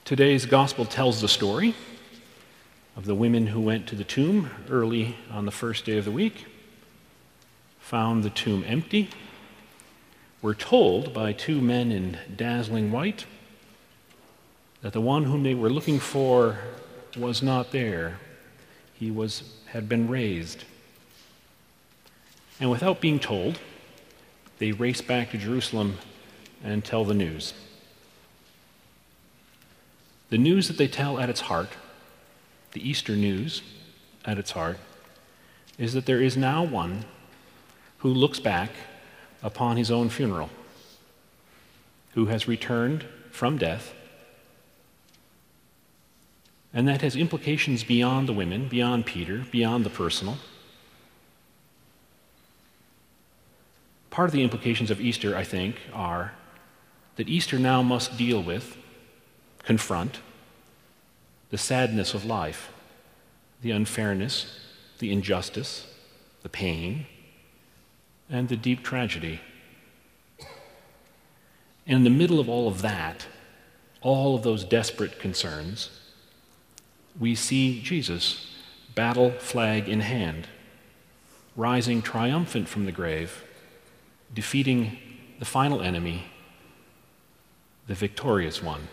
Today's gospel tells the story of the women who went to the tomb early on the first day of the week, found the tomb empty, were told by two men in dazzling white that the one whom they were looking for was not there. He had been raised. And without being told, they race back to Jerusalem and tell the news. The news that they tell at its heart, the Easter news at its heart, is that there is now one who looks back upon his own funeral, who has returned from death, and that has implications beyond the women, beyond Peter, beyond the personal. Part of the implications of Easter, I think, are that Easter now must deal with, confront, the sadness of life, the unfairness, the injustice, the pain, and the deep tragedy. And in the middle of all of that, all of those desperate concerns, we see Jesus, battle flag in hand, rising triumphant from the grave, defeating the final enemy, the victorious one.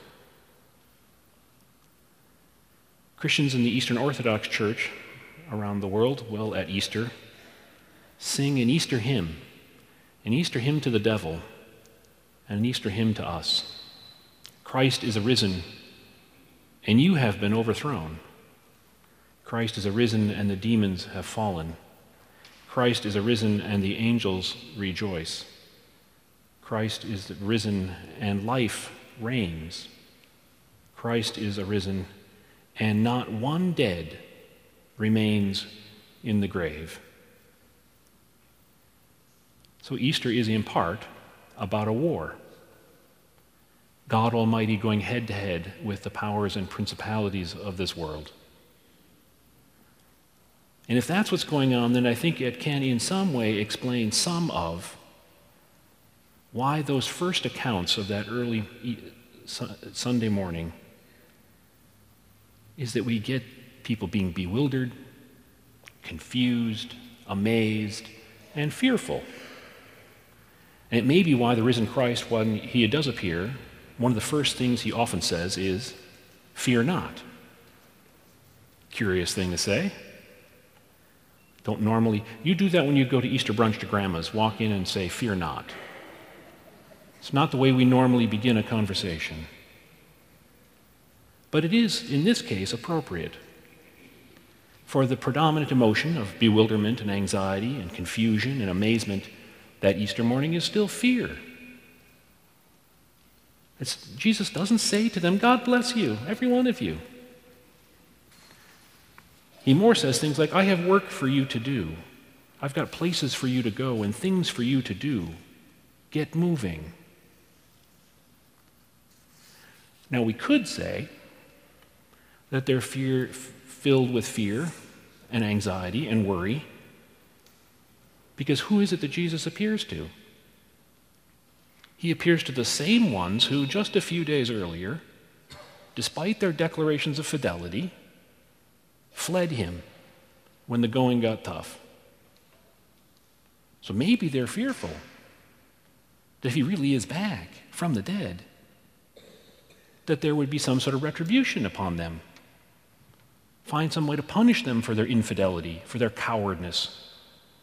Christians in the Eastern Orthodox Church around the world will, at Easter, sing an Easter hymn to the devil, and an Easter hymn to us. Christ is arisen, and you have been overthrown. Christ is arisen, and the demons have fallen. Christ is arisen, and the angels rejoice. Christ is risen, and life reigns. Christ is arisen, and not one dead remains in the grave. So Easter is in part about a war. God Almighty going head to head with the powers and principalities of this world. And if that's what's going on, then I think it can in some way explain some of why those first accounts of that early Sunday morning is that we get people being bewildered, confused, amazed, and fearful. And it may be why the risen Christ, when he does appear, one of the first things he often says is, "Fear not." Curious thing to say. Don't normally, you do that when you go to Easter brunch to grandma's, walk in and say, "Fear not." It's not the way we normally begin a conversation. But it is, in this case, appropriate. For the predominant emotion of bewilderment and anxiety and confusion and amazement that Easter morning is still fear. Jesus doesn't say to them, "God bless you, every one of you." He more says things like, "I have work for you to do. I've got places for you to go and things for you to do. Get moving." Now we could say that they're filled with fear and anxiety and worry, because who is it that Jesus appears to? He appears to the same ones who just a few days earlier, despite their declarations of fidelity, fled him when the going got tough. So maybe they're fearful that if he really is back from the dead, that there would be some sort of retribution upon them. Find some way to punish them for their infidelity, for their cowardness.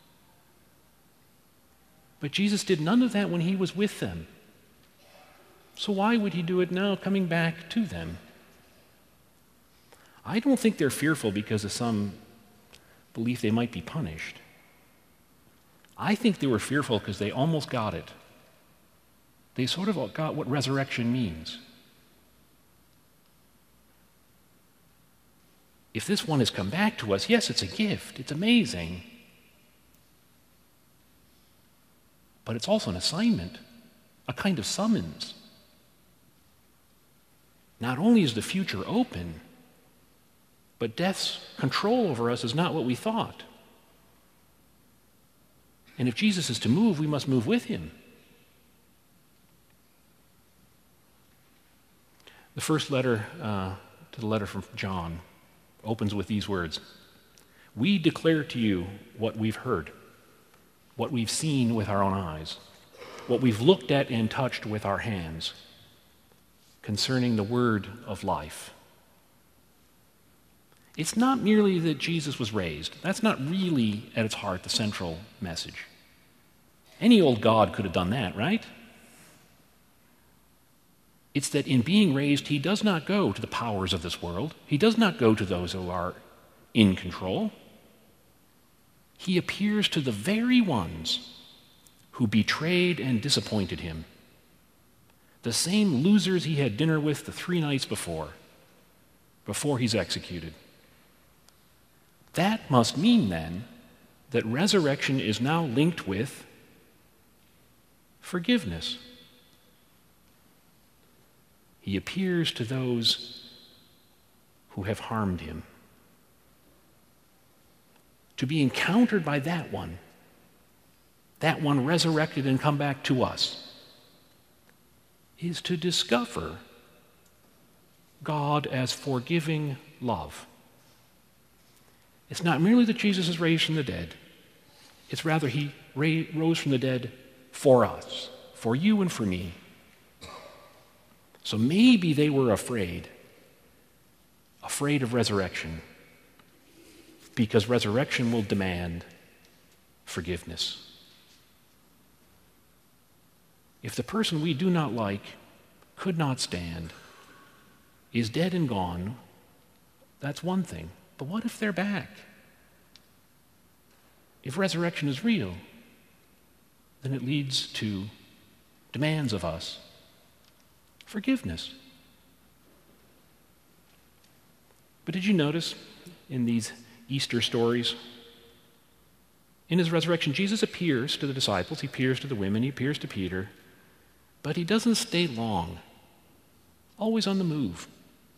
But Jesus did none of that when he was with them. So why would he do it now, coming back to them? I don't think they're fearful because of some belief they might be punished. I think they were fearful because they almost got it. They sort of got what resurrection means. If this one has come back to us, yes, it's a gift. It's amazing. But it's also an assignment, a kind of summons. Not only is the future open, but death's control over us is not what we thought. And if Jesus is to move, we must move with him. The first letter to the letter from John opens with these words: "We declare to you what we've heard, what we've seen with our own eyes, what we've looked at and touched with our hands, concerning the word of life." It's not merely that Jesus was raised. That's not really, at its heart, the central message. Any old God could have done that, right? It's that in being raised, he does not go to the powers of this world. He does not go to those who are in control. He appears to the very ones who betrayed and disappointed him, the same losers he had dinner with the 3 nights before he's executed. That must mean, then, that resurrection is now linked with forgiveness. He appears to those who have harmed him. To be encountered by that one resurrected and come back to us, is to discover God as forgiving love. It's not merely that Jesus is raised from the dead. It's rather he rose from the dead for us, for you and for me. So maybe they were afraid of resurrection, because resurrection will demand forgiveness. If the person we do not like, could not stand, is dead and gone, that's one thing. But what if they're back? If resurrection is real, then it leads to demands of us forgiveness. But did you notice in these Easter stories, in his resurrection, Jesus appears to the disciples, he appears to the women, he appears to Peter, but he doesn't stay long, always on the move.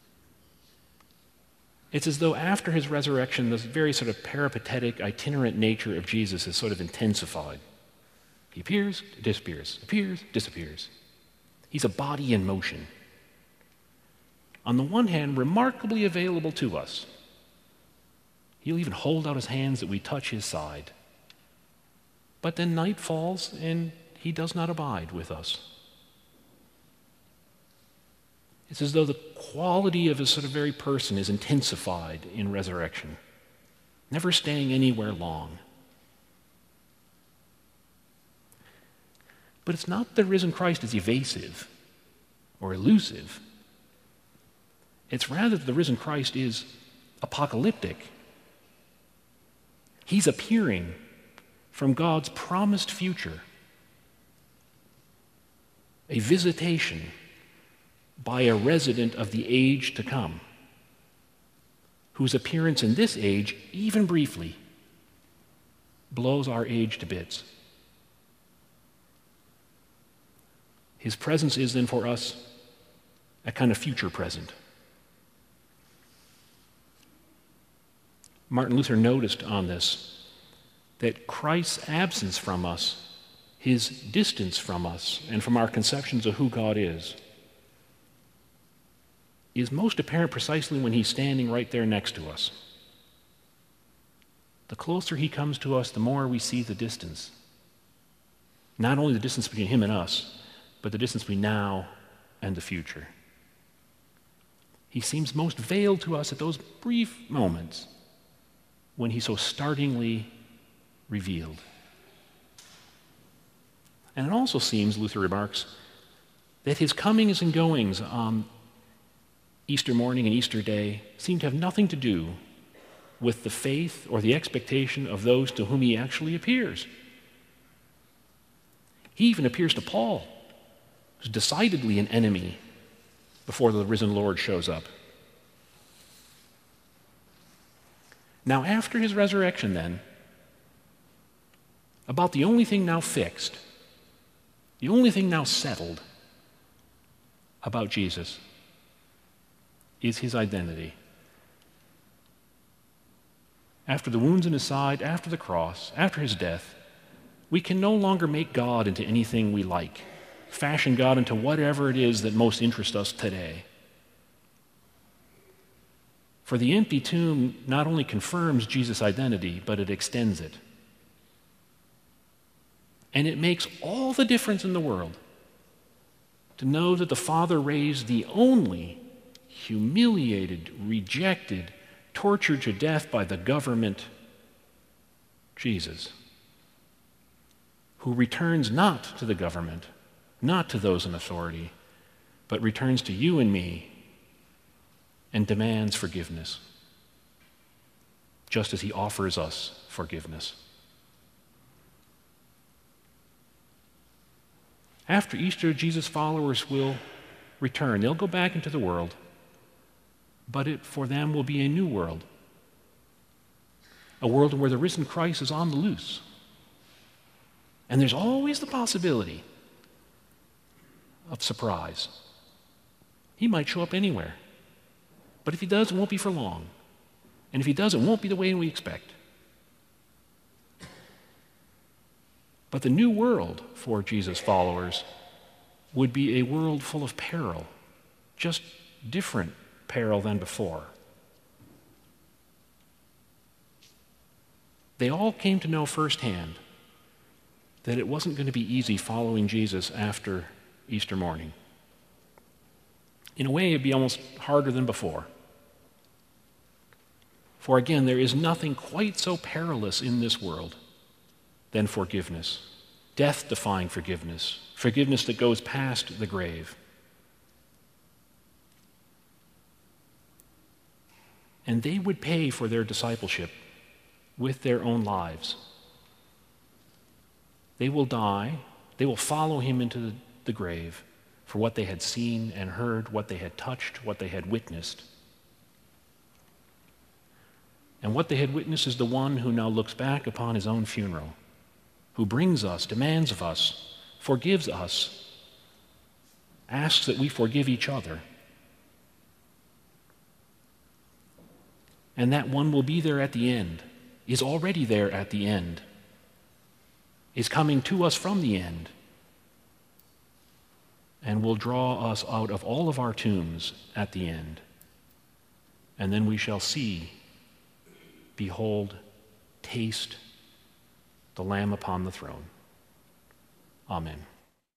It's as though after his resurrection, this very sort of peripatetic, itinerant nature of Jesus is sort of intensified. He appears, disappears, appears, disappears. He's a body in motion. On the one hand, remarkably available to us. He'll even hold out his hands that we touch his side. But then night falls and he does not abide with us. It's as though the quality of his sort of very person is intensified in resurrection, never staying anywhere long. But it's not the risen Christ is evasive or elusive. It's rather that the risen Christ is apocalyptic. He's appearing from God's promised future, a visitation by a resident of the age to come, whose appearance in this age, even briefly, blows our age to bits. His presence is then for us a kind of future present. Martin Luther noticed on this that Christ's absence from us, his distance from us, and from our conceptions of who God is most apparent precisely when he's standing right there next to us. The closer he comes to us, the more we see the distance. Not only the distance between him and us, but the distance between now and the future. He seems most veiled to us at those brief moments when he's so startlingly revealed. And it also seems, Luther remarks, that his comings and goings on Easter morning and Easter day seem to have nothing to do with the faith or the expectation of those to whom he actually appears. He even appears to Paul, who's decidedly an enemy before the risen Lord shows up. Now, after his resurrection, then, about the only thing now fixed, the only thing now settled about Jesus is his identity. After the wounds in his side, after the cross, after his death, we can no longer make God into anything we like, fashion God into whatever it is that most interests us today. For the empty tomb not only confirms Jesus' identity, but it extends it. And it makes all the difference in the world to know that the Father raised the only humiliated, rejected, tortured to death by the government, Jesus, who returns not to the government, not to those in authority, but returns to you and me and demands forgiveness, just as he offers us forgiveness. After Easter, Jesus' followers will return. They'll go back into the world, but it for them will be a new world, a world where the risen Christ is on the loose. And there's always the possibility of surprise. He might show up anywhere, but if he does, it won't be for long. And if he does, it won't be the way we expect. But the new world for Jesus' followers would be a world full of peril, just different peril than before. They all came to know firsthand that it wasn't going to be easy following Jesus after Easter morning. In a way, it'd be almost harder than before. For again, there is nothing quite so perilous in this world than forgiveness, death-defying forgiveness, forgiveness that goes past the grave. And they would pay for their discipleship with their own lives. They will die, they will follow him into the grave for what they had seen and heard, what they had touched, what they had witnessed. And what they had witnessed is the one who now looks back upon his own funeral, who brings us, demands of us, forgives us, asks that we forgive each other. And that one will be there at the end, is already there at the end, is coming to us from the end, and will draw us out of all of our tombs at the end. And then we shall see, behold, taste the Lamb upon the throne. Amen.